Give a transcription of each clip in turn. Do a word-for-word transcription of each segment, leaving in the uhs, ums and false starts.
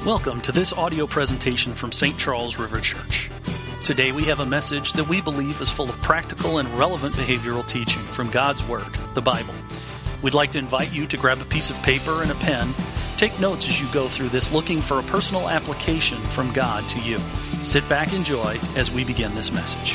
Welcome to this audio presentation from Saint Charles River Church. Today we have a message that we believe is full of practical and relevant behavioral teaching from God's Word, the Bible. We'd like to invite you to grab a piece of paper and a pen. Take notes as you go through this, looking for a personal application from God to you. Sit back and enjoy as we begin this message.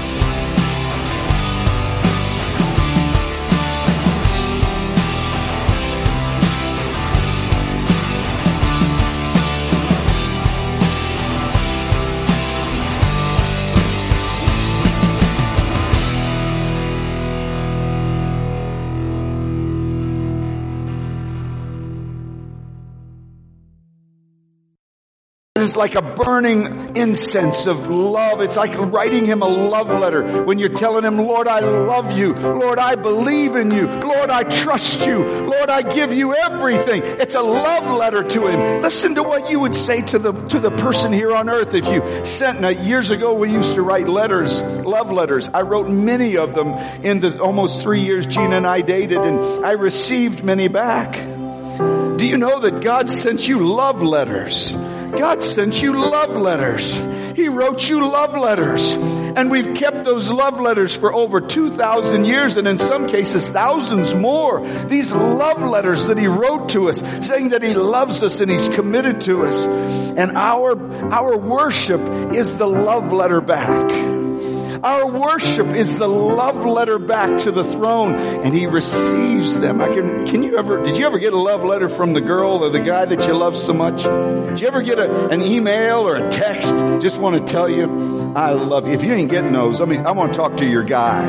It's like a burning incense of love. It's like writing him a love letter when you're telling him, Lord, I love you. Lord, I believe in you. Lord, I trust you. Lord, I give you everything. It's a love letter to him. Listen to what you would say to the to the person here on earth if you sent. Now, years ago, we used to write letters, love letters. I wrote many of them in the almost three years Gina and I dated, and I received many back. Do you know that God sent you love letters? God sent you love letters. He wrote you love letters. And we've kept those love letters for over two thousand years, and in some cases thousands more. These love letters that he wrote to us, saying that he loves us and he's committed to us. And our, our worship is the love letter back. Our worship is the love letter back to the throne, and he receives them. I can, can you ever, did you ever get a love letter from the girl or the guy that you love so much? Did you ever get a, an email or a text? Just want to tell you, I love you. If you ain't getting those, I mean, I want to talk to your guy.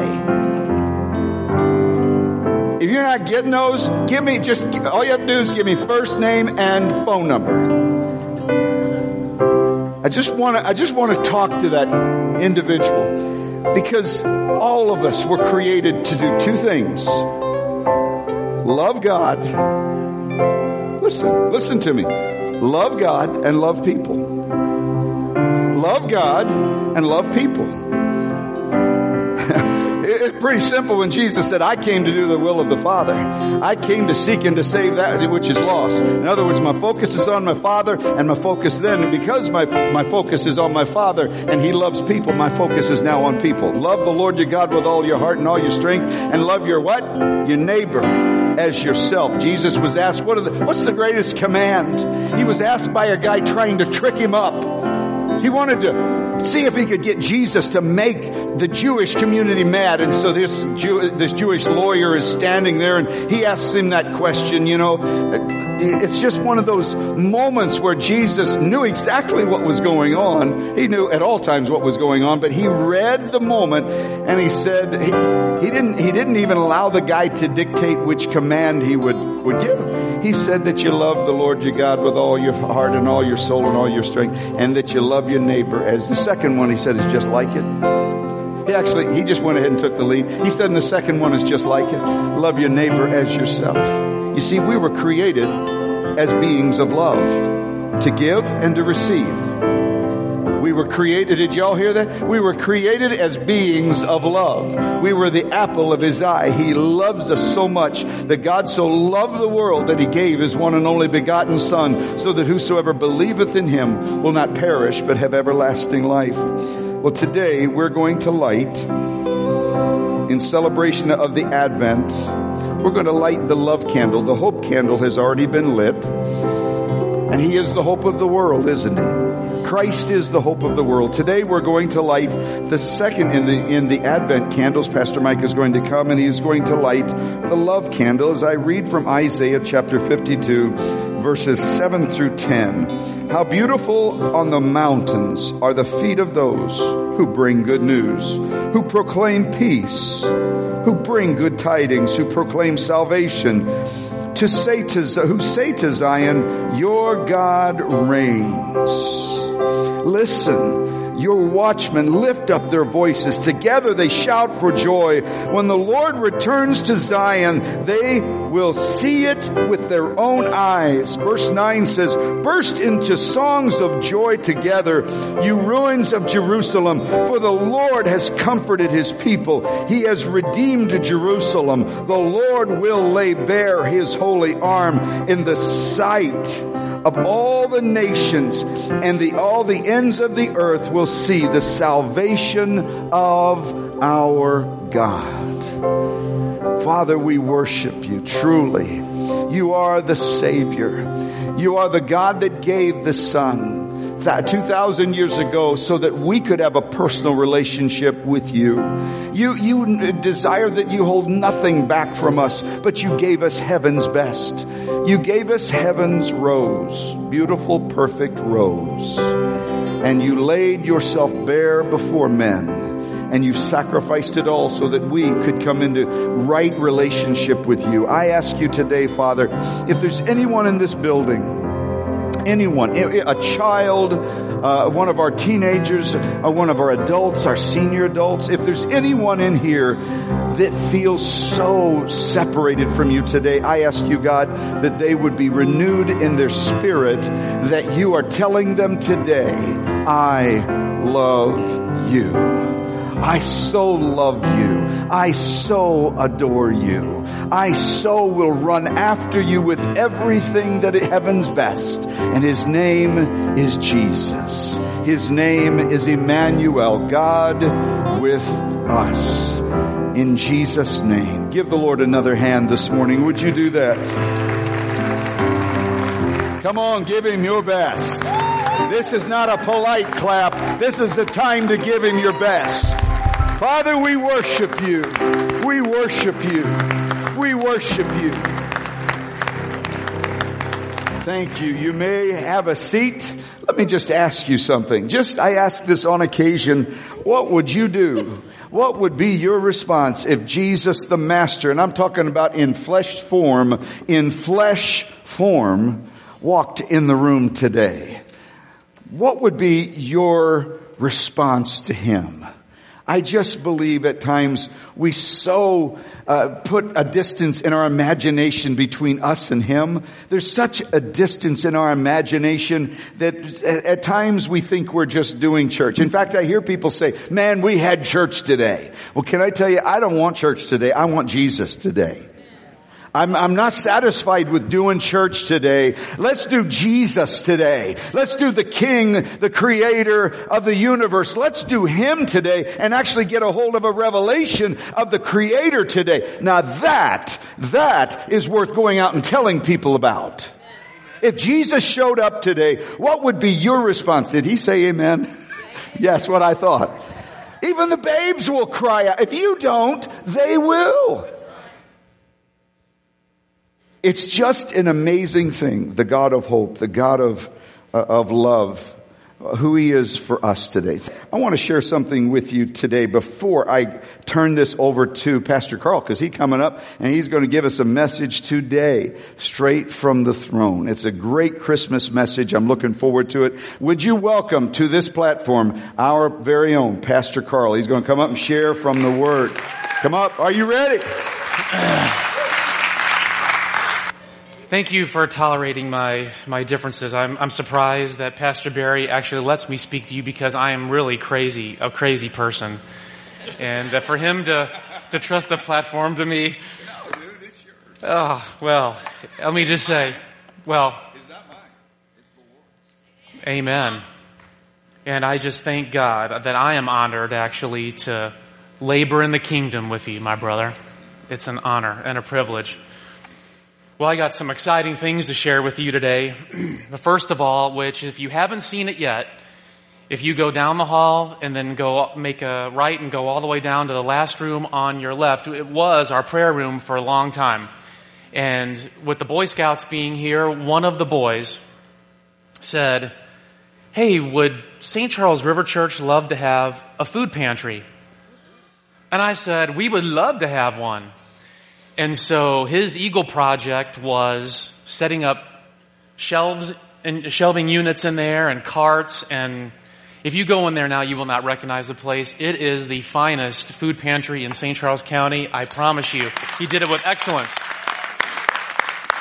If you're not getting those, give me just, all you have to do is give me first name and phone number. I just want to, I just want to talk to that individual. Because all of us were created to do two things. Love God. Listen, listen to me. Love God and love people. Love God and love people. It's pretty simple when Jesus said, I came to do the will of the Father. I came to seek and to save that which is lost. In other words, my focus is on my Father, and my focus then, because my my focus is on my Father and he loves people, my focus is now on people. Love the Lord your God with all your heart and all your strength, and love your what? Your neighbor as yourself. Jesus was asked, what are the, what's the greatest command? He was asked by a guy trying to trick him up. He wanted to see if he could get Jesus to make the Jewish community mad. And so this Jew, this Jewish lawyer is standing there, and he asks him that question. You know, it's just one of those moments where Jesus knew exactly what was going on. He knew at all times what was going on, but he read the moment, and he said he, he didn't he didn't even allow the guy to dictate which command he would would give. He said that you love the Lord your God with all your heart and all your soul and all your strength, and that you love your neighbor as the second one. He said is just like it. He actually, he just went ahead and took the lead. He said, and the second one is just like it. Love your neighbor as yourself. You see, we were created as beings of love, to give and to receive. We were created, did y'all hear that? We were created as beings of love. We were the apple of his eye. He loves us so much that God so loved the world that he gave his one and only begotten Son, so that whosoever believeth in him will not perish but have everlasting life. Well, today we're going to light, in celebration of the Advent, we're going to light the love candle. The hope candle has already been lit, and he is the hope of the world, isn't he? Christ is the hope of the world. Today we're going to light the second in the in the Advent candles. Pastor Mike is going to come, and he is going to light the love candle as I read from Isaiah chapter fifty-two, verses seven through ten. How beautiful on the mountains are the feet of those who bring good news, who proclaim peace, who bring good tidings, who proclaim salvation, to say to who say to Zion, your God reigns. Listen, your watchmen lift up their voices. Together they shout for joy. When the Lord returns to Zion, they will see it with their own eyes. Verse nine says, burst into songs of joy together, you ruins of Jerusalem, for the Lord has comforted his people. He has redeemed Jerusalem. The Lord will lay bare his holy arm in the sight of all the nations, and the all the ends of the earth will see the salvation of our God. Father, we worship you truly. You are the Savior. You are the God that gave the Son two thousand years ago so that we could have a personal relationship with you. You, you desire that you hold nothing back from us, but you gave us heaven's best. You gave us heaven's rose, beautiful, perfect rose. And you laid yourself bare before men, and you sacrificed it all so that we could come into right relationship with you. I ask you today, Father, if there's anyone in this building, anyone, a child, uh, one of our teenagers, or one of our adults, our senior adults, if there's anyone in here that feels so separated from you today, I ask you, God, that they would be renewed in their spirit, that you are telling them today, I love you. I so love you. I so adore you. I so will run after you with everything that heaven's best. And his name is Jesus. His name is Emmanuel, God with us. In Jesus' name. Give the Lord another hand this morning. Would you do that? Come on, give him your best. This is not a polite clap. This is the time to give him your best. Father, we worship you. We worship you. We worship you. Thank you. You may have a seat. Let me just ask you something. Just, I ask this on occasion. What would you do? What would be your response if Jesus the Master, and I'm talking about in flesh form, in flesh form, walked in the room today? What would be your response to him? I just believe at times we so uh, put a distance in our imagination between us and him. There's such a distance in our imagination that at, at times we think we're just doing church. In fact, I hear people say, man, we had church today. Well, can I tell you, I don't want church today. I want Jesus today. I'm, I'm not satisfied with doing church today. Let's do Jesus today. Let's do the King, the Creator of the universe. Let's do him today and actually get a hold of a revelation of the Creator today. Now that, that is worth going out and telling people about. If Jesus showed up today, what would be your response? Did he say amen? Yes, what I thought. Even the babes will cry out. If you don't, they will. It's just an amazing thing, the God of hope, the God of uh, of love, uh, who he is for us today. I want to share something with you today before I turn this over to Pastor Carl, because he's coming up and he's going to give us a message today, straight from the throne. It's a great Christmas message. I'm looking forward to it. Would you welcome to this platform our very own Pastor Carl? He's going to come up and share from the Word. Come up. Are you ready? Thank you for tolerating my, my differences. I'm, I'm surprised that Pastor Barry actually lets me speak to you, because I am really crazy, a crazy person. And uh, for him to, to trust the platform to me, oh, well, let me just say, well, amen. And I just thank God that I am honored actually to labor in the kingdom with you, my brother. It's an honor and a privilege. Well, I got some exciting things to share with you today. The first of all, which if you haven't seen it yet, if you go down the hall and then go make a right and go all the way down to the last room on your left, it was our prayer room for a long time. And with the Boy Scouts being here, one of the boys said, hey, would Saint Charles River Church love to have a food pantry? And I said, we would love to have one. And so his Eagle project was setting up shelves and shelving units in there and carts. And if you go in there now, you will not recognize the place. It is the finest food pantry in Saint Charles County. I promise you. He did it with excellence.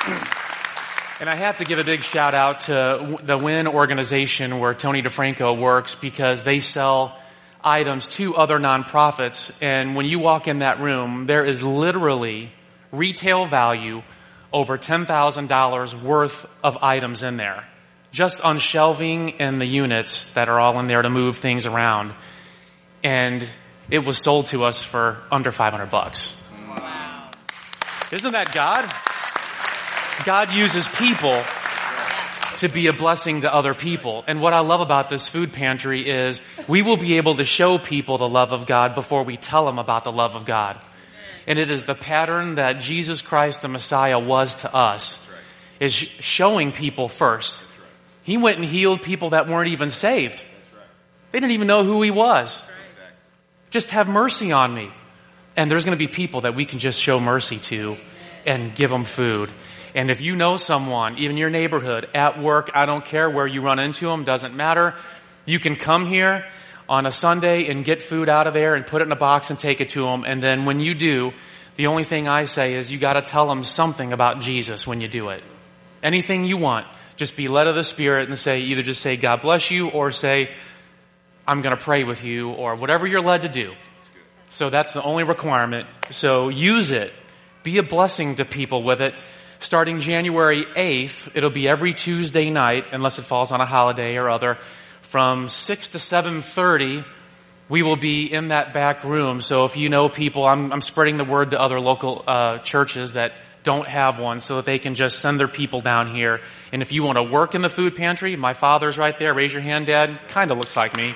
And I have to give a big shout out to the WIN organization where Tony DeFranco works, because they sell items to other nonprofits. And when you walk in that room, there is literally retail value over ten thousand dollars worth of items in there, just on shelving and the units that are all in there to move things around. And it was sold to us for under five hundred bucks. Wow. Isn't that God? God uses people to be a blessing to other people. And what I love about this food pantry is we will be able to show people the love of God before we tell them about the love of God. And it is the pattern that Jesus Christ, the Messiah, was to us, is showing people first. He went and healed people that weren't even saved. They didn't even know who he was. Just have mercy on me. And there's going to be people that we can just show mercy to and give them food. And if you know someone, even your neighborhood, at work, I don't care where you run into them, doesn't matter. You can come here on a Sunday and get food out of there and put it in a box and take it to them. And then when you do, the only thing I say is you got to tell them something about Jesus when you do it. Anything you want. Just be led of the Spirit and say, either just say, God bless you, or say, I'm going to pray with you, or whatever you're led to do. So that's the only requirement. So use it. Be a blessing to people with it. Starting January eighth, it'll be every Tuesday night, unless it falls on a holiday or other, from six to seven thirty, we will be in that back room. So if you know people, I'm, I'm spreading the word to other local uh churches that don't have one, so that they can just send their people down here. And if you want to work in the food pantry, my father's right there. Raise your hand, Dad. Kind of looks like me.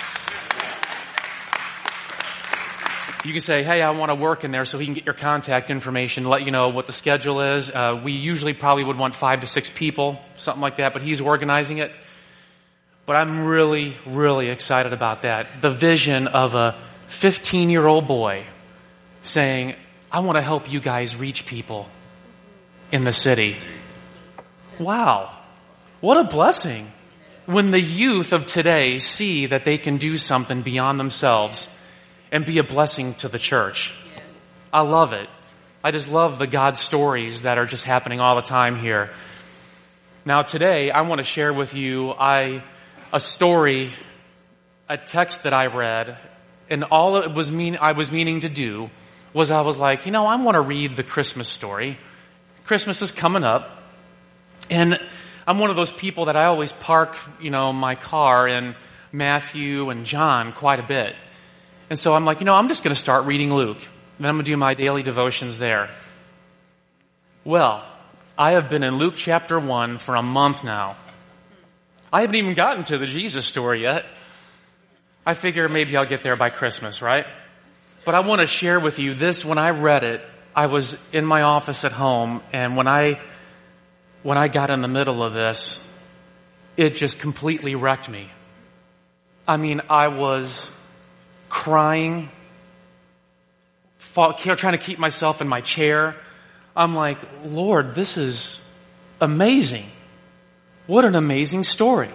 You can say, hey, I want to work in there, so he can get your contact information, let you know what the schedule is. Uh, we usually probably would want five to six people, something like that, but he's organizing it. But I'm really, really excited about that. The vision of a fifteen-year-old boy saying, I want to help you guys reach people in the city. Wow. What a blessing. When the youth of today see that they can do something beyond themselves and be a blessing to the church. I love it. I just love the God stories that are just happening all the time here. Now today, I want to share with you I, a story, a text that I read, and all it was mean, I was meaning to do was I was like, you know, I want to read the Christmas story. Christmas is coming up, and I'm one of those people that I always park, you know, my car in Matthew and John quite a bit. And so I'm like, you know, I'm just going to start reading Luke. Then I'm going to do my daily devotions there. Well, I have been in Luke chapter one for a month now. I haven't even gotten to the Jesus story yet. I figure maybe I'll get there by Christmas, right? But I want to share with you this. When I read it, I was in my office at home, and when I, when I got in the middle of this, it just completely wrecked me. I mean, I was crying, fall, trying to keep myself in my chair. I'm like, Lord, this is amazing. What an amazing story.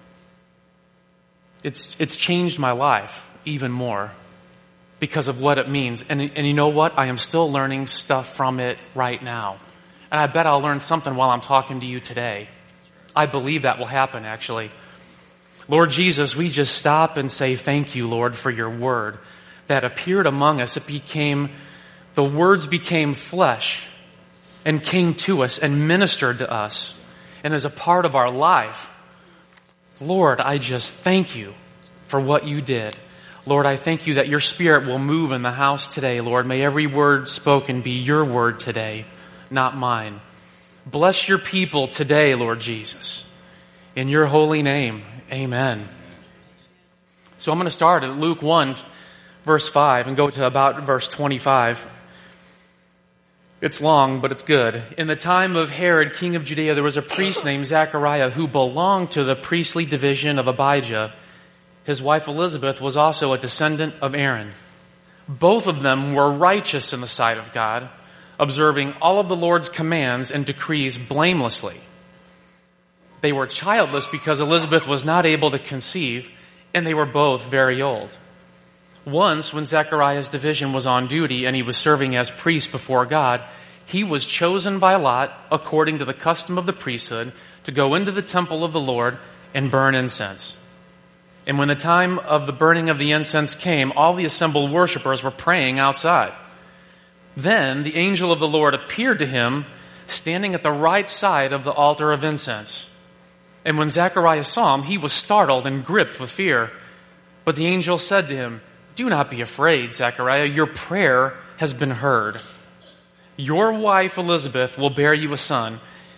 It's, it's changed my life even more because of what it means. And, and you know what? I am still learning stuff from it right now. And I bet I'll learn something while I'm talking to you today. I believe that will happen, actually. Lord Jesus, we just stop and say thank you, Lord, for your word that appeared among us. It became, the words became flesh and came to us and ministered to us and is a part of our life. Lord, I just thank you for what you did. Lord, I thank you that your Spirit will move in the house today, Lord. May every word spoken be your word today, not mine. Bless your people today, Lord Jesus. In your holy name, amen. So I'm going to start at Luke one, verse five, and go to about verse twenty-five. It's long, but it's good. In the time of Herod, king of Judea, there was a priest named Zechariah who belonged to the priestly division of Abijah. His wife Elizabeth was also a descendant of Aaron. Both of them were righteous in the sight of God, observing all of the Lord's commands and decrees blamelessly. They were childless because Elizabeth was not able to conceive, and they were both very old. Once, when Zechariah's division was on duty and he was serving as priest before God, he was chosen by Lot, according to the custom of the priesthood, to go into the temple of the Lord and burn incense. And when the time of the burning of the incense came, all the assembled worshipers were praying outside. Then the angel of the Lord appeared to him, standing at the right side of the altar of incense. And when Zechariah saw him, he was startled and gripped with fear. But the angel said to him, "Do not be afraid, Zechariah. Your prayer has been heard. Your wife Elizabeth will bear you a son,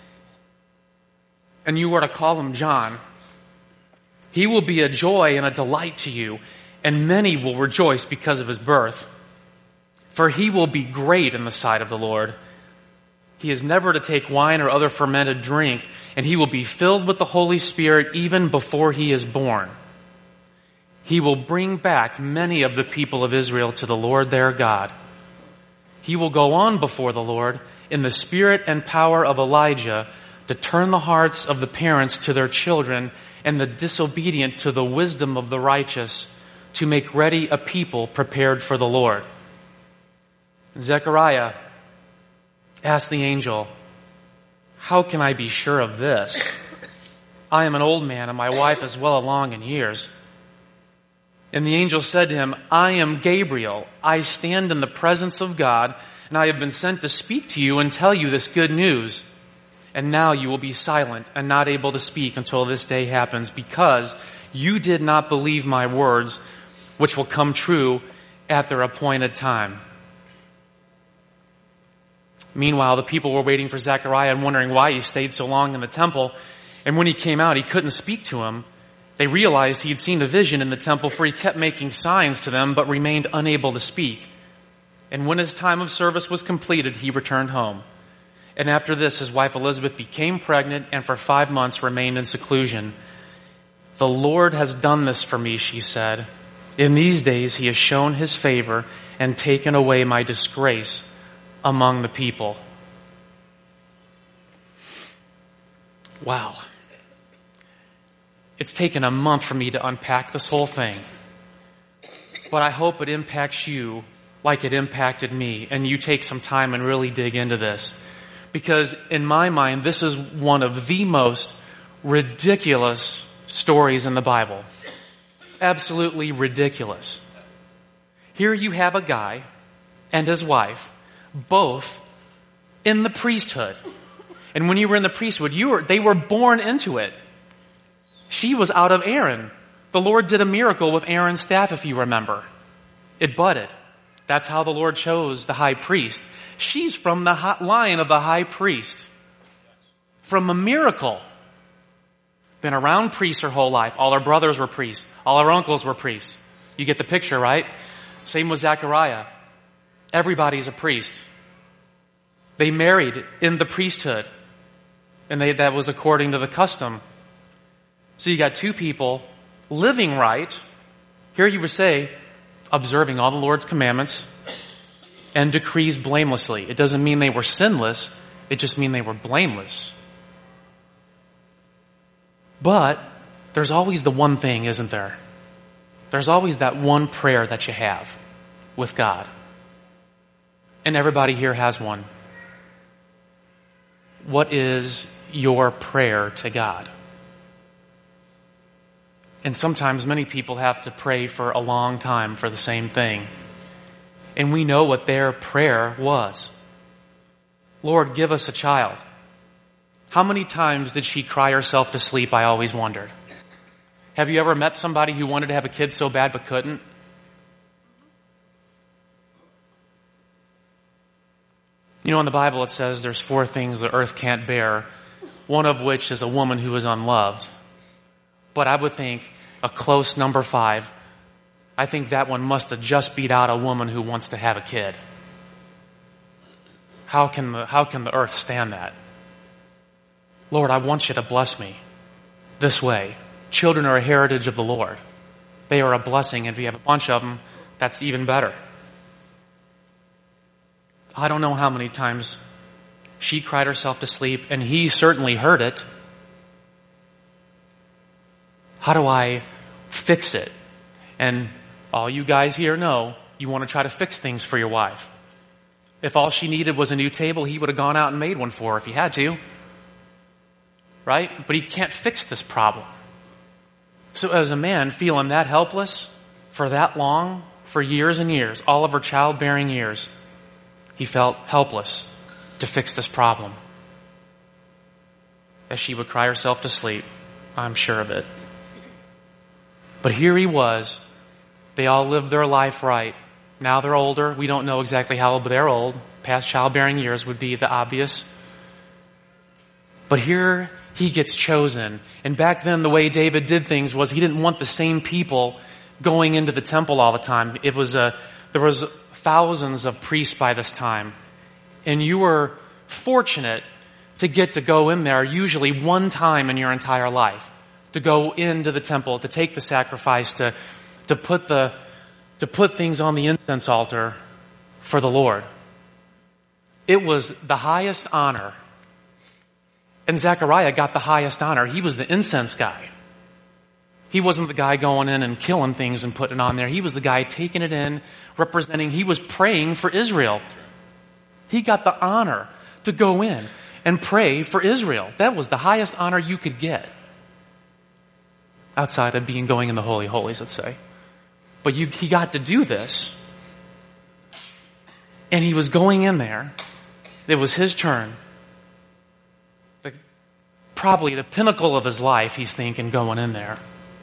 and you are to call him John. He will be a joy and a delight to you, and many will rejoice because of his birth. For he will be great in the sight of the Lord. He is never to take wine or other fermented drink, and he will be filled with the Holy Spirit even before he is born. He will bring back many of the people of Israel to the Lord their God. He will go on before the Lord in the spirit and power of Elijah to turn the hearts of the parents to their children and the disobedient to the wisdom of the righteous, to make ready a people prepared for the Lord." Zechariah asked the angel, "How can I be sure of this? I am an old man and my wife is well along in years." And the angel said to him, "I am Gabriel. I stand in the presence of God, and I have been sent to speak to you and tell you this good news. And now you will be silent and not able to speak until this day happens, because you did not believe my words, which will come true at their appointed time." Meanwhile, the people were waiting for Zechariah and wondering why he stayed so long in the temple. And when he came out, he couldn't speak to him. They realized he had seen a vision in the temple, for he kept making signs to them, but remained unable to speak. And when his time of service was completed, he returned home. And after this, his wife Elizabeth became pregnant and for five months remained in seclusion. "The Lord has done this for me," she said. "In these days he has shown his favor and taken away my disgrace among the people." Wow. It's taken a month for me to unpack this whole thing. But I hope it impacts you like it impacted me, and you take some time and really dig into this. Because in my mind, this is one of the most ridiculous stories in the Bible. Absolutely ridiculous. Here you have a guy and his wife, both in the priesthood. And when you were in the priesthood, you were, they were born into it. She was out of Aaron. The Lord did a miracle with Aaron's staff, if you remember. It budded. That's how the Lord chose the high priest. She's from the line of the high priest. From a miracle. Been around priests her whole life. All her brothers were priests. All her uncles were priests. You get the picture, right? Same with Zechariah. Everybody's a priest. They married in the priesthood. And they, that was according to the custom. So you got two people living right. Here you would say, observing all the Lord's commandments and decrees blamelessly. It doesn't mean they were sinless. It just means they were blameless. But there's always the one thing, isn't there? There's always that one prayer that you have with God. And everybody here has one. What is your prayer to God? And sometimes many people have to pray for a long time for the same thing. And we know what their prayer was. Lord, give us a child. How many times did she cry herself to sleep? I always wondered. Have you ever met somebody who wanted to have a kid so bad but couldn't? You know, in the Bible it says there's four things the earth can't bear, one of which is a woman who is unloved. But I would think a close number five, I think that one must have just beat out a woman who wants to have a kid. How can the, how can the earth stand that? Lord, I want you to bless me this way. Children are a heritage of the Lord. They are a blessing, and if you have a bunch of them, that's even better. I don't know how many times she cried herself to sleep, and he certainly heard it. How do I fix it? And all you guys here know, you want to try to fix things for your wife. If all she needed was a new table, he would have gone out and made one for her if he had to. Right? But he can't fix this problem. So as a man feeling that helpless for that long, for years and years, all of her childbearing years, he felt helpless to fix this problem. As she would cry herself to sleep, I'm sure of it. But here he was. They all lived their life right. Now they're older. We don't know exactly how old, but they're old. Past childbearing years would be the obvious. But here he gets chosen. And back then, the way David did things was he didn't want the same people going into the temple all the time. It was a, there was thousands of priests by this time. And you were fortunate to get to go in there usually one time in your entire life. To go into the temple, to take the sacrifice, to, to put the, to put things on the incense altar for the Lord. It was the highest honor. And Zechariah got the highest honor. He was the incense guy. He wasn't the guy going in and killing things and putting it on there. He was the guy taking it in, representing, he was praying for Israel. He got the honor to go in and pray for Israel. That was the highest honor you could get. Outside of being going in the Holy Holies, let's say. But you, he got to do this. And he was going in there. It was his turn. The, probably the pinnacle of his life, he's thinking, going in there.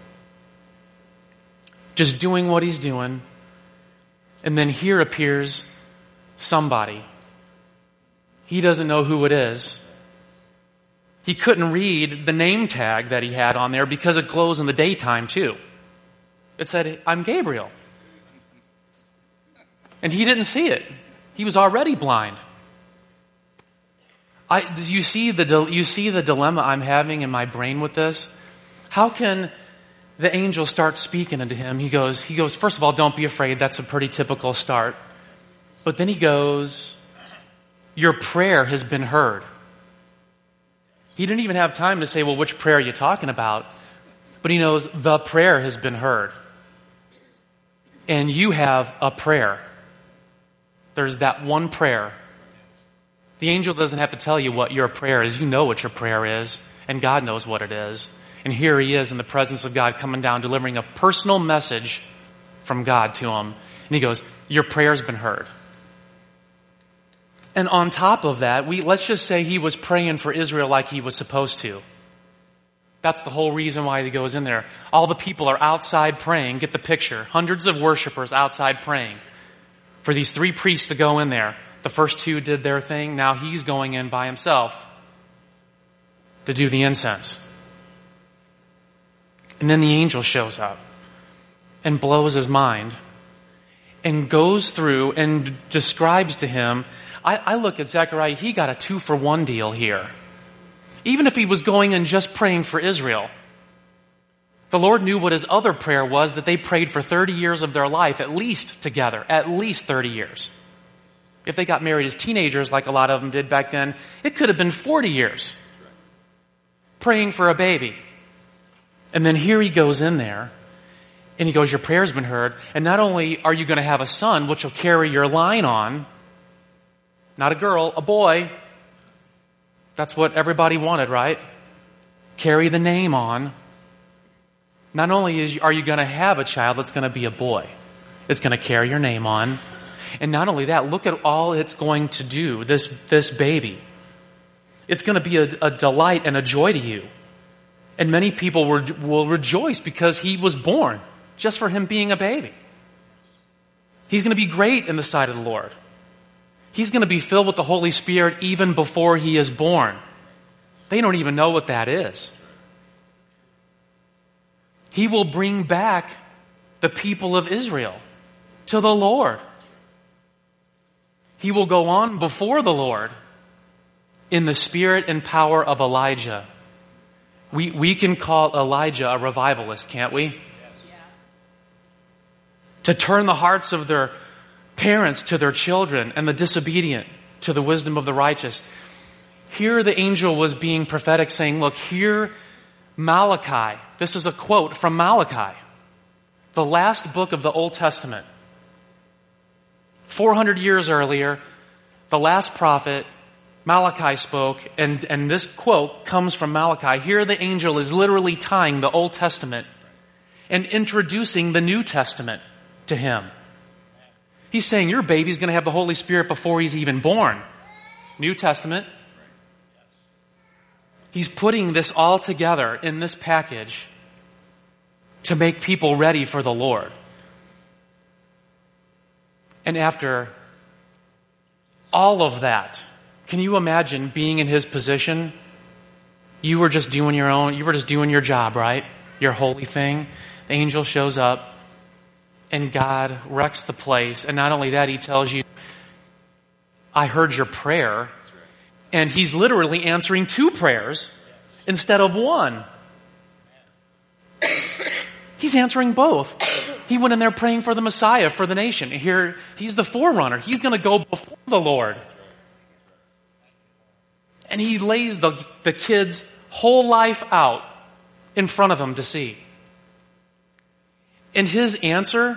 Just doing what he's doing. And then here appears somebody. He doesn't know who it is. He couldn't read the name tag that he had on there because it glows in the daytime too. It said, I'm Gabriel. And he didn't see it. He was already blind. I, you see the, you see the dilemma I'm having in my brain with this? How can the angel start speaking into him? He goes, he goes, first of all, don't be afraid. That's a pretty typical start. But then he goes, your prayer has been heard. He didn't even have time to say, well, which prayer are you talking about? But he knows the prayer has been heard. And you have a prayer. There's that one prayer. The angel doesn't have to tell you what your prayer is. You know what your prayer is. And God knows what it is. And here he is in the presence of God coming down, delivering a personal message from God to him. And he goes, your prayer's been heard. And on top of that, we let's just say he was praying for Israel like he was supposed to. That's the whole reason why he goes in there. All the people are outside praying. Get the picture. Hundreds of worshipers outside praying for these three priests to go in there. The first two did their thing. Now he's going in by himself to do the incense. And then the angel shows up and blows his mind and goes through and describes to him. I, I look at Zechariah, he got a two for one deal here. Even if he was going and just praying for Israel, the Lord knew what his other prayer was, that they prayed for thirty years of their life, at least together, at least thirty years. If they got married as teenagers, like a lot of them did back then, it could have been forty years praying for a baby. And then here he goes in there, and he goes, your prayer's been heard, and not only are you going to have a son, which will carry your line on, not a girl, a boy. That's what everybody wanted, right? Carry the name on. Not only is, are you going to have a child that's going to be a boy, it's going to carry your name on. And not only that, look at all it's going to do, this, this baby. It's going to be a, a delight and a joy to you. And many people will, will rejoice because he was born, just for him being a baby. He's going to be great in the sight of the Lord. He's going to be filled with the Holy Spirit even before he is born. They don't even know what that is. He will bring back the people of Israel to the Lord. He will go on before the Lord in the spirit and power of Elijah. We, we can call Elijah a revivalist, can't we? Yes. Yeah. To turn the hearts of their parents to their children and the disobedient to the wisdom of the righteous. Here the angel was being prophetic, saying, look, here Malachi, this is a quote from Malachi, the last book of the Old Testament. four hundred years earlier, the last prophet, Malachi, spoke, and, and this quote comes from Malachi. Here the angel is literally tying the Old Testament and introducing the New Testament to him. He's saying your baby's going to have the Holy Spirit before he's even born. New Testament. He's putting this all together in this package to make people ready for the Lord. And after all of that, can you imagine being in his position? You were just doing your own, you were just doing your job, right? Your holy thing. The angel shows up and God wrecks the place. And not only that, he tells you, I heard your prayer. And he's literally answering two prayers instead of one. He's answering both. He went in there praying for the Messiah, for the nation. Here, he's the forerunner. He's going to go before the Lord. And he lays the, the kid's whole life out in front of him to see. And his answer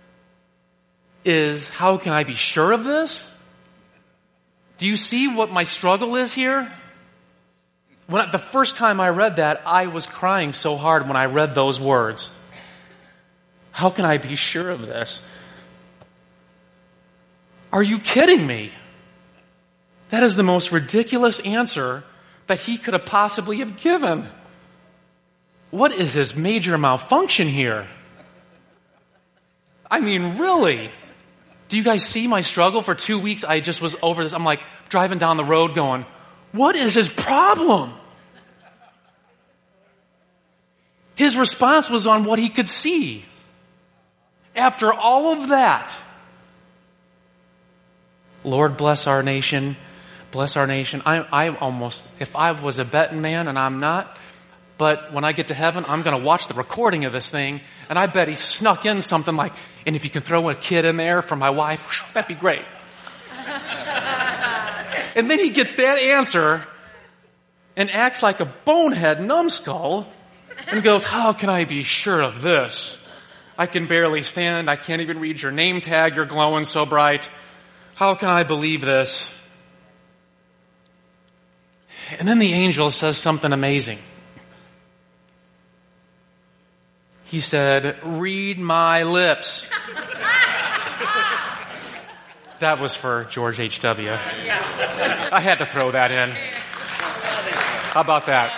is, how can I be sure of this? Do you see what my struggle is here? When I, the first time I read that, I was crying so hard when I read those words. How can I be sure of this? Are you kidding me? That is the most ridiculous answer that he could have possibly have given. What is his major malfunction here? I mean, really? Do you guys see my struggle? For two weeks, I just was over this. I'm like driving down the road going, what is his problem? His response was on what he could see. After all of that, Lord bless our nation, bless our nation. I, I almost, if I was a betting man, and I'm not, but when I get to heaven, I'm going to watch the recording of this thing, and I bet he snuck in something like, and if you can throw a kid in there for my wife, whew, that'd be great. And then he gets that answer and acts like a bonehead numbskull and goes, how can I be sure of this? I can barely stand. I can't even read your name tag. You're glowing so bright. How can I believe this? And then the angel says something amazing. He said, read my lips. That was for George H W I had to throw that in. How about that?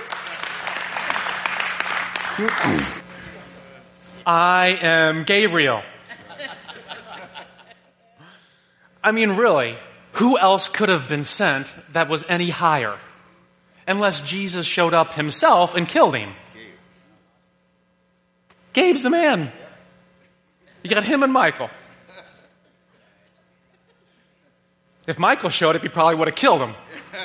I am Gabriel. I mean, really, who else could have been sent that was any higher? Unless Jesus showed up himself and killed him. Gabe's the man. You got him and Michael. If Michael showed up, he probably would have killed him.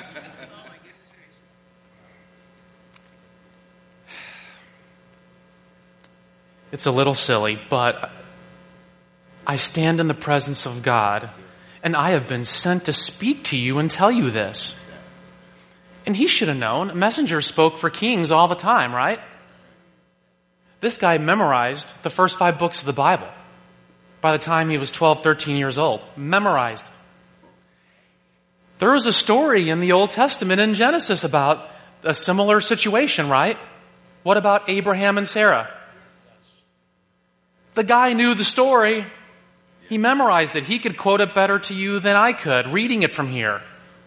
It's a little silly, but I stand in the presence of God, and I have been sent to speak to you and tell you this. And he should have known. Messengers spoke for kings all the time, right? This guy memorized the first five books of the Bible by the time he was twelve, thirteen years old. Memorized. There is a story in the Old Testament in Genesis about a similar situation, right? What about Abraham and Sarah? The guy knew the story. He memorized it. He could quote it better to you than I could, reading it from here.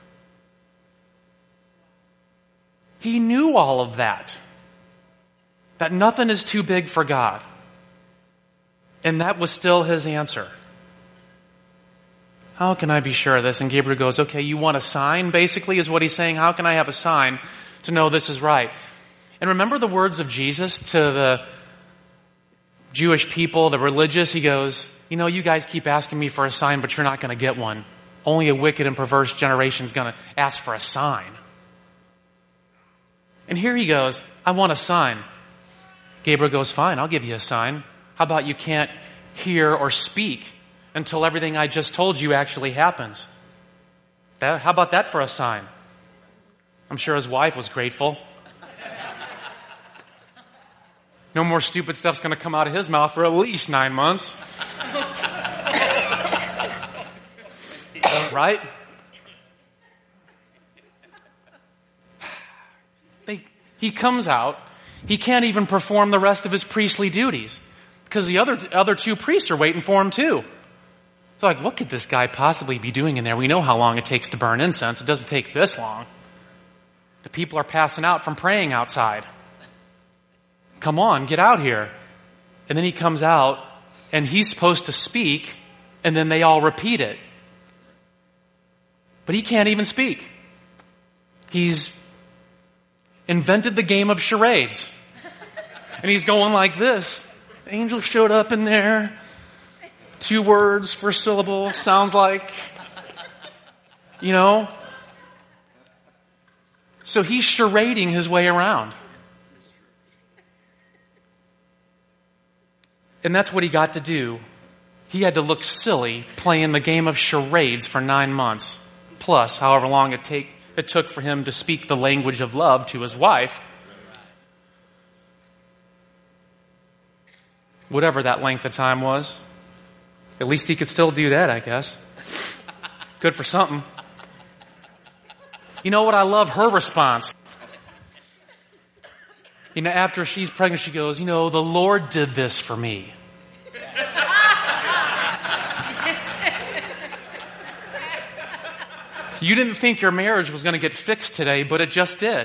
He knew all of that. That nothing is too big for God. And that was still his answer. How can I be sure of this? And Gabriel goes, okay, you want a sign, basically, is what he's saying. How can I have a sign to know this is right? And remember the words of Jesus to the Jewish people, the religious. He goes, you know, you guys keep asking me for a sign, but you're not going to get one. Only a wicked and perverse generation is going to ask for a sign. And here he goes, I want a sign. Gabriel goes, fine, I'll give you a sign. How about you can't hear or speak until everything I just told you actually happens? That, how about that for a sign? I'm sure his wife was grateful. No more stupid stuff's going to come out of his mouth for at least nine months. Right? They, he comes out. He can't even perform the rest of his priestly duties because the other other two priests are waiting for him too. They're like, what could this guy possibly be doing in there? We know how long it takes to burn incense. It doesn't take this long. The people are passing out from praying outside. Come on, get out here. And then he comes out, and he's supposed to speak, and then they all repeat it. But he can't even speak. He's invented the game of charades. And he's going like this. The angel showed up in there. Two words per syllable. Sounds like, you know. So he's charading his way around. And that's what he got to do. He had to look silly playing the game of charades for nine months. Plus, however long it, take, it took for him to speak the language of love to his wife. Whatever that length of time was. At least he could still do that, I guess. Good for something. You know what? I love her response. You know, after she's pregnant, she goes, you know, the Lord did this for me. You didn't think your marriage was going to get fixed today, but it just did.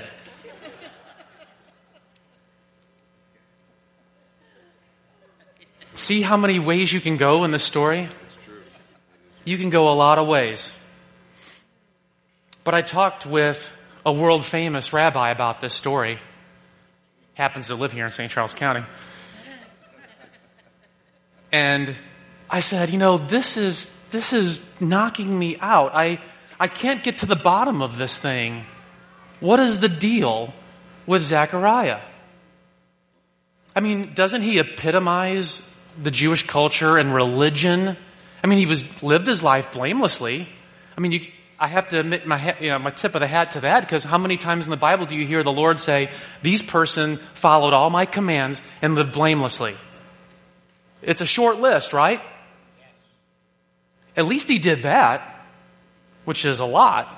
See how many ways you can go in this story? You can go a lot of ways. But I talked with a world-famous rabbi about this story. Happens to live here in Saint Charles County. And I said, you know, this is this is knocking me out. I I can't get to the bottom of this thing. What is the deal with Zechariah? I mean, doesn't he epitomize the Jewish culture and religion? I mean, he was lived his life blamelessly. I mean, you, I have to admit my, you know, my tip of the hat to that, because how many times in the Bible do you hear the Lord say, "These person followed all my commands and lived blamelessly"? It's a short list, right? At least he did that, which is a lot.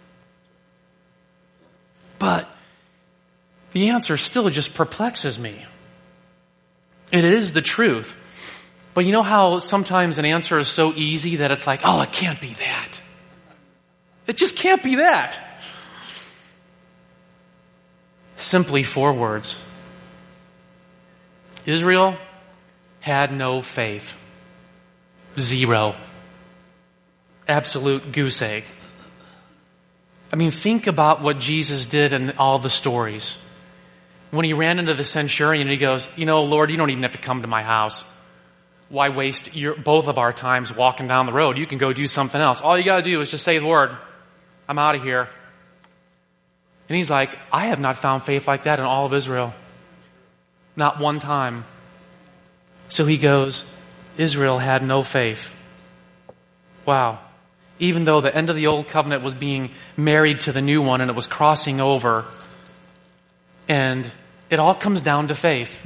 But the answer still just perplexes me. It is the truth. But you know how sometimes an answer is so easy that it's like, oh, it can't be that. It just can't be that. Simply four words. Israel had no faith. Zero. Absolute goose egg. I mean, think about what Jesus did in all the stories. When he ran into the centurion and he goes, you know, Lord, you don't even have to come to my house. Why waste your, both of our times walking down the road? You can go do something else. All you got to do is just say, Lord, I'm out of here. And he's like, I have not found faith like that in all of Israel. Not one time. So he goes, Israel had no faith. Wow. Even though the end of the old covenant was being married to the new one and it was crossing over. And it all comes down to faith.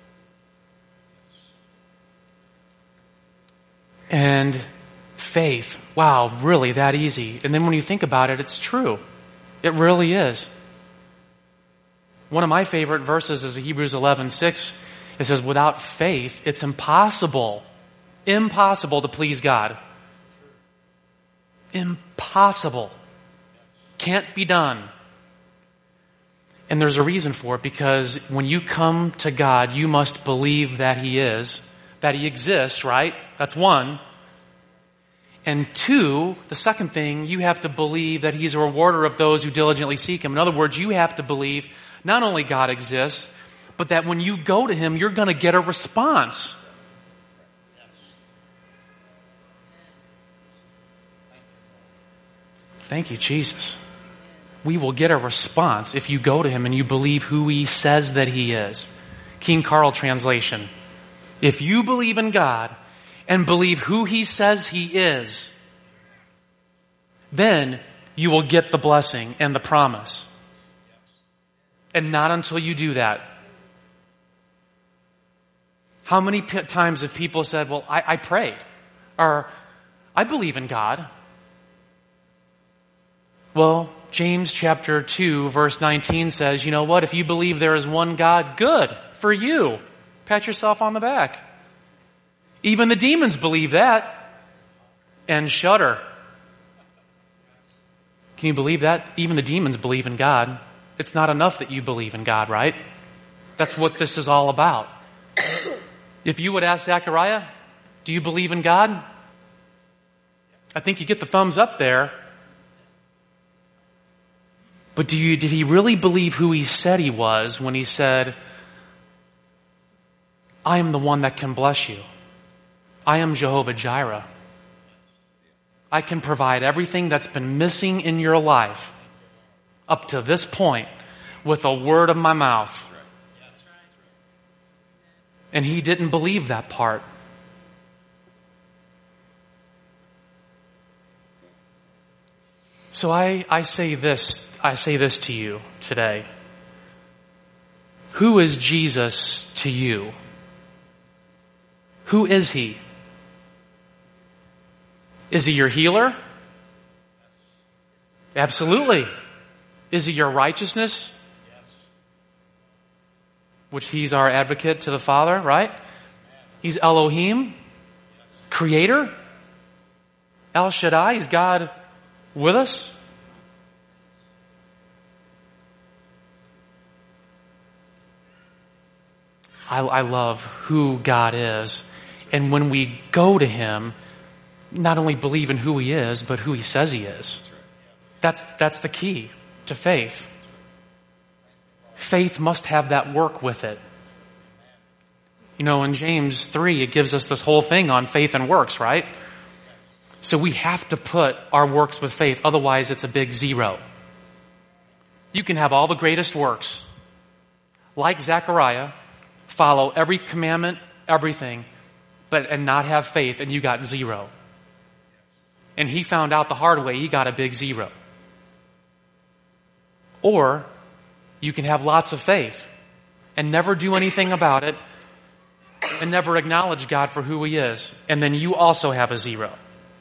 And faith, wow, really that easy. And then when you think about it, it's true. It really is. One of my favorite verses is Hebrews eleven six. It says, without faith, it's impossible, impossible to please God. Impossible. Can't be done. And there's a reason for it, because when you come to God, you must believe that He is, that He exists, right? That's one. And two, the second thing, you have to believe that He's a rewarder of those who diligently seek Him. In other words, you have to believe not only God exists, but that when you go to Him, you're going to get a response. Thank you, Jesus. We will get a response if you go to Him and you believe who He says that He is. King Carl translation. If you believe in God and believe who He says He is, then you will get the blessing and the promise. And not until you do that. How many p- times have people said, well, I, I prayed, or I believe in God. Well, James chapter two, verse nineteen says, you know what? If you believe there is one God, good for you. Pat yourself on the back. Even the demons believe that and shudder. Can you believe that? Even the demons believe in God. It's not enough that you believe in God, right? That's what this is all about. If you would ask Zechariah, do you believe in God? I think you get the thumbs up there. But do you, did he really believe who he said he was when he said, I am the one that can bless you. I am Jehovah Jireh. I can provide everything that's been missing in your life up to this point with a word of my mouth. And he didn't believe that part. So I, I say this, I say this to you today. Who is Jesus to you? Who is he? Is he your healer? Absolutely. Is he your righteousness? Which he's our advocate to the Father, right? He's Elohim, creator. El Shaddai, he's God with us. I, I love who God is. And when we go to him, not only believe in who he is, but who he says he is. That's, that's the key to faith. Faith must have that work with it. You know, in James three, it gives us this whole thing on faith and works, right? So we have to put our works with faith. Otherwise, it's a big zero. You can have all the greatest works. Like Zechariah, follow every commandment, everything, but and not have faith, and you got zero. And he found out the hard way, he got a big zero. Or you can have lots of faith and never do anything about it and never acknowledge God for who he is. And then you also have a zero.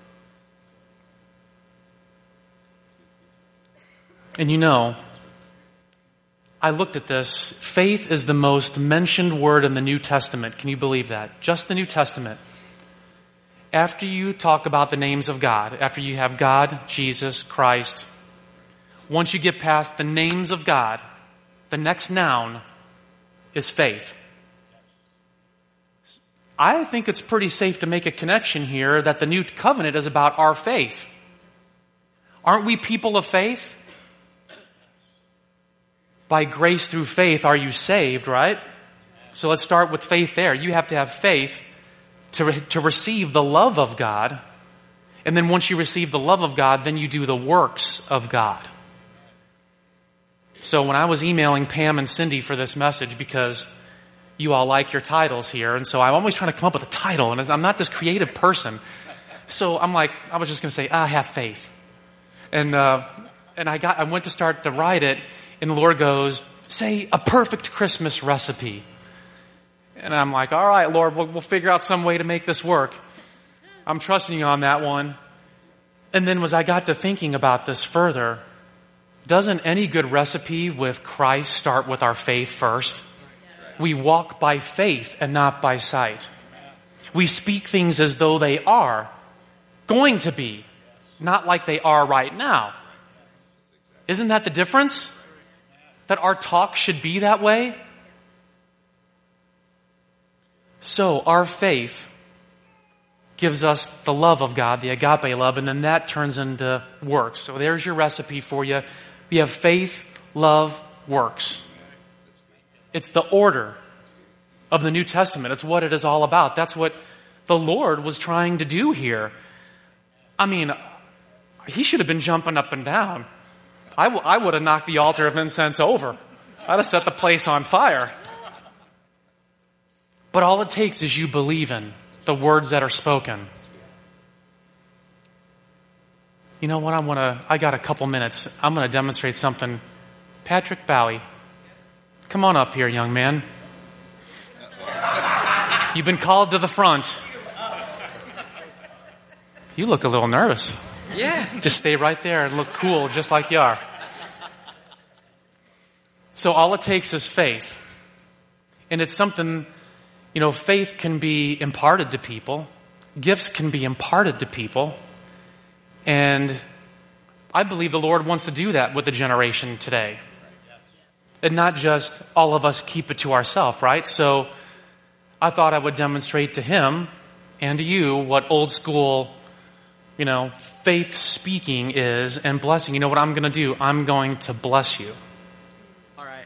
And you know, I looked at this. Faith is the most mentioned word in the New Testament. Can you believe that? Just the New Testament. After you talk about the names of God, after you have God, Jesus, Christ, once you get past the names of God, the next noun is faith. I think it's pretty safe to make a connection here that the new covenant is about our faith. Aren't we people of faith? By grace through faith are you saved, right? So let's start with faith there. You have to have faith to, to receive the love of God. And then once you receive the love of God, then you do the works of God. So when I was emailing Pam and Cindy for this message, because you all like your titles here, and so I'm always trying to come up with a title, and I'm not this creative person. So I'm like, I was just going to say, I have faith. And, uh, and I got, I went to start to write it, and the Lord goes, say a perfect Christmas recipe. And I'm like, all right, Lord, we'll, we'll figure out some way to make this work. I'm trusting you on that one. And then as I got to thinking about this further, doesn't any good recipe with Christ start with our faith first? We walk by faith and not by sight. We speak things as though they are going to be, not like they are right now. Isn't that the difference? That our talk should be that way? So our faith gives us the love of God, the agape love, and then that turns into works. So there's your recipe for you. We have faith, love, works. It's the order of the New Testament. It's what it is all about. That's what the Lord was trying to do here. I mean, he should have been jumping up and down. I, w- I would have knocked the altar of incense over. I'd have set the place on fire. But all it takes is you believe in the words that are spoken. You know what? I want to, I got a couple minutes. I'm going to demonstrate something. Patrick Bowie, come on up here, young man. You've been called to the front. You look a little nervous. Yeah. Just stay right there and look cool just like you are. So all it takes is faith. And it's something, you know, faith can be imparted to people. Gifts can be imparted to people. And I believe the Lord wants to do that with the generation today. And not just all of us keep it to ourselves, right? So I thought I would demonstrate to him and to you what old school, you know, faith speaking is and blessing. You know what I'm going to do? I'm going to bless you. All right.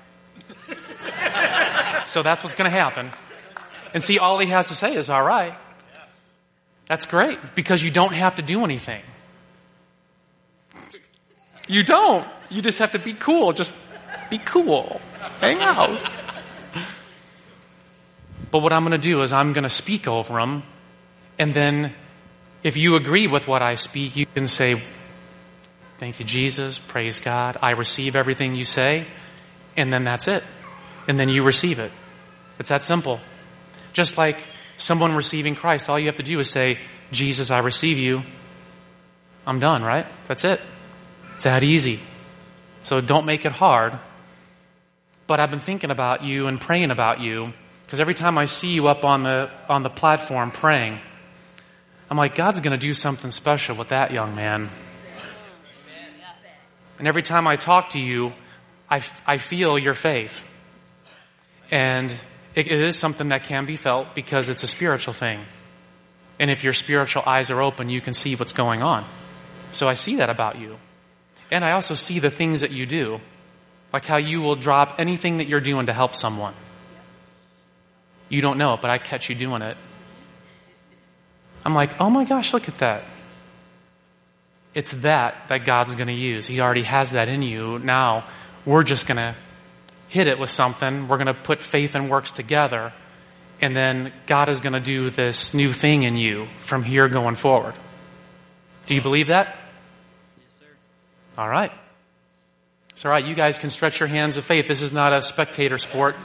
So that's what's going to happen. And see, all he has to say is, all right. That's great, because you don't have to do anything. You don't. You just have to be cool. Just be cool. Hang out. But what I'm going to do is I'm going to speak over them. And then if you agree with what I speak, you can say, thank you, Jesus. Praise God. I receive everything you say. And then that's it. And then you receive it. It's that simple. Just like someone receiving Christ, all you have to do is say, Jesus, I receive you. I'm done, right? That's it. It's that easy. So don't make it hard. But I've been thinking about you and praying about you, because every time I see you up on the on the platform praying, I'm like, God's going to do something special with that young man. And every time I talk to you, I, I feel your faith. And it, it is something that can be felt because it's a spiritual thing. And if your spiritual eyes are open, you can see what's going on. So I see that about you. And I also see the things that you do. Like how you will drop anything that you're doing to help someone. You don't know it, but I catch you doing it. I'm like, oh my gosh, look at that. It's that that God's going to use. He already has that in you. Now, we're just going to hit it with something. We're going to put faith and works together. And then God is going to do this new thing in you from here going forward. Do you believe that? Yes, sir. All right. It's all right. You guys can stretch your hands of faith. This is not a spectator sport.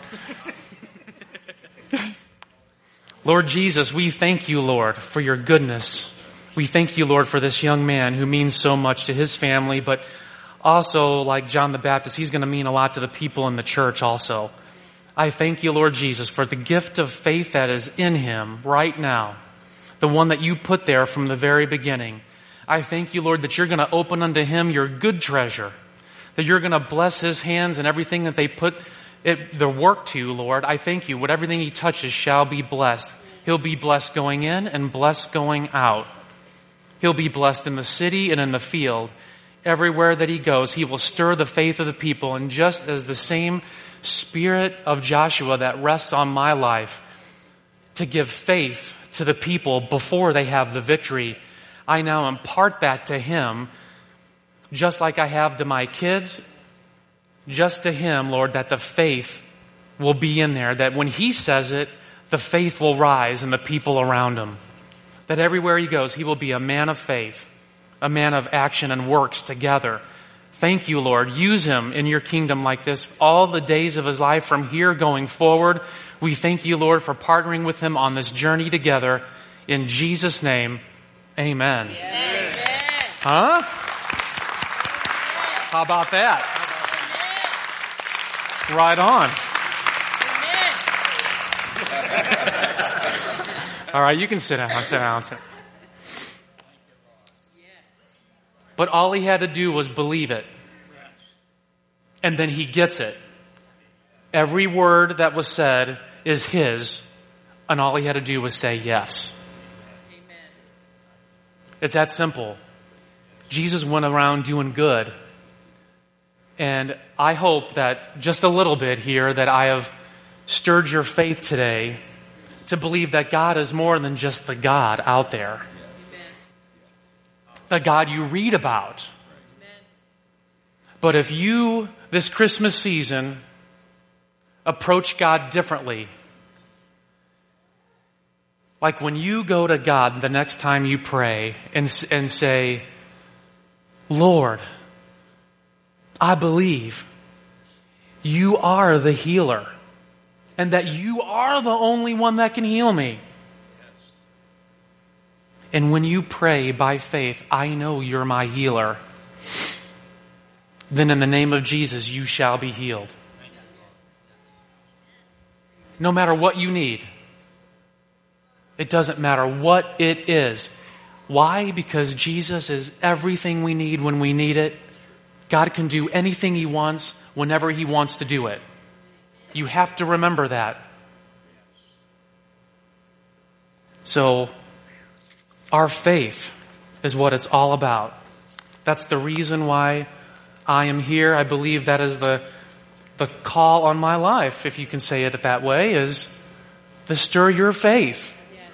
Lord Jesus, we thank you, Lord, for your goodness. We thank you, Lord, for this young man who means so much to his family, but also, like John the Baptist, he's going to mean a lot to the people in the church also. I thank you, Lord Jesus, for the gift of faith that is in him right now, the one that you put there from the very beginning. I thank you, Lord, that you're going to open unto him your good treasure, that you're going to bless his hands and everything that they put it, their work to, Lord. I thank you. What everything he touches shall be blessed. He'll be blessed going in and blessed going out. He'll be blessed in the city and in the field. Everywhere that he goes, he will stir the faith of the people. And just as the same spirit of Joshua that rests on my life to give faith to the people before they have the victory, I now impart that to him, just like I have to my kids, just to him, Lord, that the faith will be in there, that when he says it, the faith will rise in the people around him. That everywhere he goes, he will be a man of faith, a man of action and works together. Thank you, Lord. Use him in your kingdom like this all the days of his life from here going forward. We thank you, Lord, for partnering with him on this journey together. In Jesus' name, amen. Yes. Huh? How about that? Right on. All right, you can sit down, sit down, sit down. But all he had to do was believe it. And then he gets it. Every word that was said is his, and all he had to do was say yes. Amen. It's that simple. Jesus went around doing good. And I hope that just a little bit here that I have stirred your faith today to believe that God is more than just the God out there. Amen. The God you read about. Amen. But if you, this Christmas season, approach God differently, like when you go to God the next time you pray and, and say, Lord, I believe you are the healer and that you are the only one that can heal me. And when you pray by faith, I know you're my healer, then in the name of Jesus, you shall be healed. no matter what you need. It doesn't matter what it is. Why? Because Jesus is everything we need when we need it. God can do anything He wants whenever He wants to do it. You have to remember that. So, our faith is what it's all about. That's the reason why I am here. I believe that is the, the call on my life, if you can say it that way, is to stir your faith.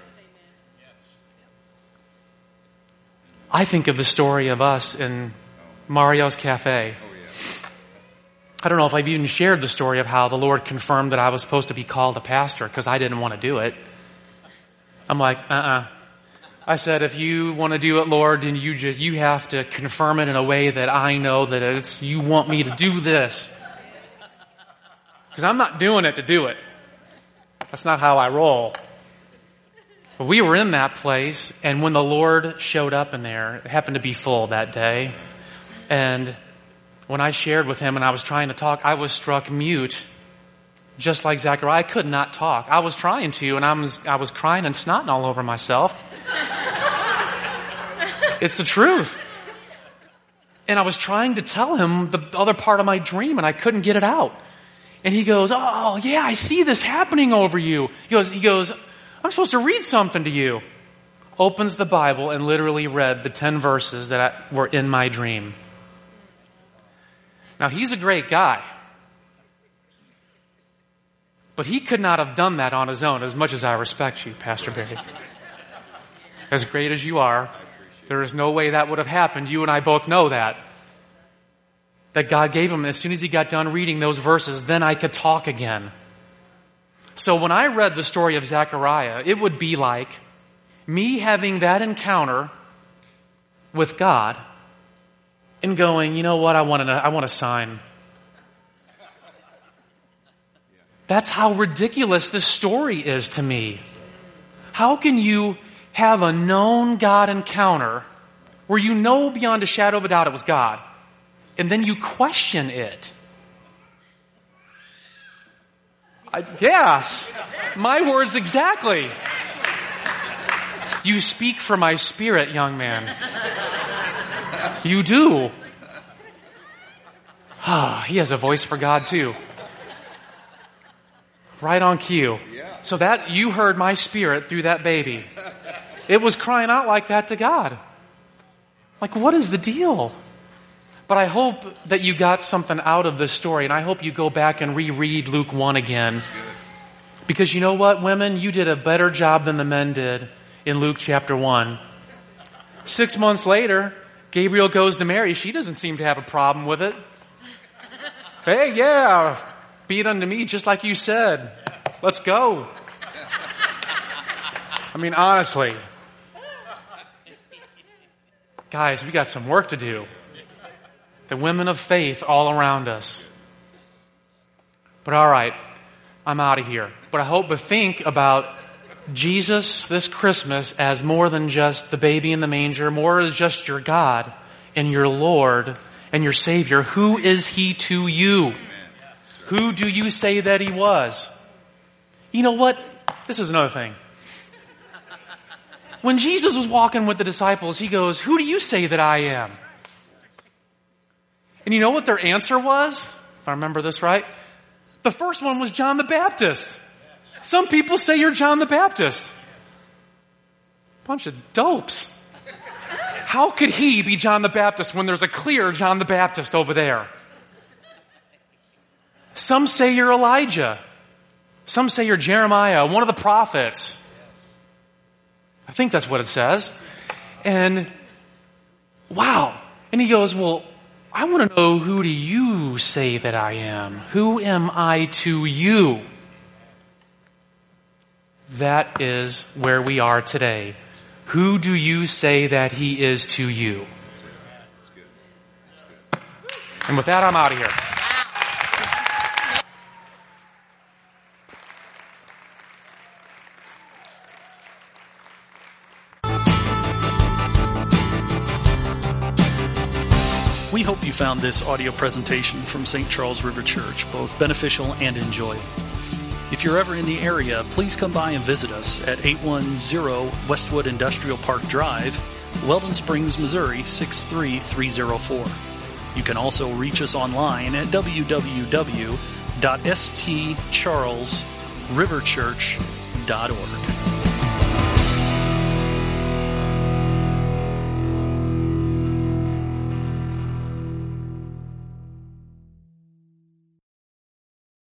I think of the story of us in Mario's Cafe. I don't know if I've even shared the story of how the Lord confirmed that I was supposed to be called a pastor because I didn't want to do it. I'm like, uh-uh. I said, if you want to do it, Lord, then you just, you have to confirm it in a way that I know that it's, you want me to do this. Because I'm not doing it to do it. That's not how I roll. But we were in that place, and when the Lord showed up in there, it happened to be full that day. And when I shared with him and I was trying to talk, I was struck mute. Just like Zechariah, I could not talk. I was trying to, and I was, I was crying and snotting all over myself. It's the truth. And I was trying to tell him the other part of my dream, and I couldn't get it out. And he goes, oh, yeah, I see this happening over you. He goes, he goes, I'm supposed to read something to you. Opens the Bible and literally read the ten verses that I, were in my dream. Now, he's a great guy. But he could not have done that on his own, as much as I respect you, Pastor Barry. As great as you are, there is no way that would have happened. You and I both know that. That God gave him. As soon as he got done reading those verses, then I could talk again. So when I read the story of Zechariah, it would be like me having that encounter with God and going, you know what, I want to, I want a sign. That's how ridiculous this story is to me. How can you have a known God encounter where you know beyond a shadow of a doubt it was God, and then you question it? I, yes, my words exactly. You speak for my spirit, young man. You do. Ah, he has a voice for God too. Right on cue. So that you heard my spirit through that baby. It was crying out like that to God. Like, what is the deal? But I hope that you got something out of this story, and I hope you go back and reread Luke one again. Because you know what, women? You did a better job than the men did in Luke chapter one. Six months later, Gabriel goes to Mary. She doesn't seem to have a problem with it. Hey, yeah, be it unto me just like you said. Let's go. I mean, honestly. Guys, we got some work to do. The women of faith all around us. But all right, I'm out of here. But I hope to think about Jesus this Christmas as more than just the baby in the manger, more as just your God and your Lord and your Savior. Who is He to you? Who do you say that He was? You know what? This is another thing. When Jesus was walking with the disciples, He goes, who do you say that I am? And you know what their answer was? If I remember this right. The first one was John the Baptist. Some people say you're John the Baptist. Bunch of dopes. How could he be John the Baptist when there's a clear John the Baptist over there? Some say you're Elijah. Some say you're Jeremiah, one of the prophets. I think that's what it says. And wow. And he goes, well, I want to know, who do you say that I am? Who am I to you? That is where we are today. Who do you say that He is to you? And with that, I'm out of here. We hope you found this audio presentation from Saint Charles River Church both beneficial and enjoyable. If you're ever in the area, please come by and visit us at eight one zero Westwood Industrial Park Drive, Weldon Springs, Missouri six three three zero four. You can also reach us online at w w w dot s t charles river church dot org.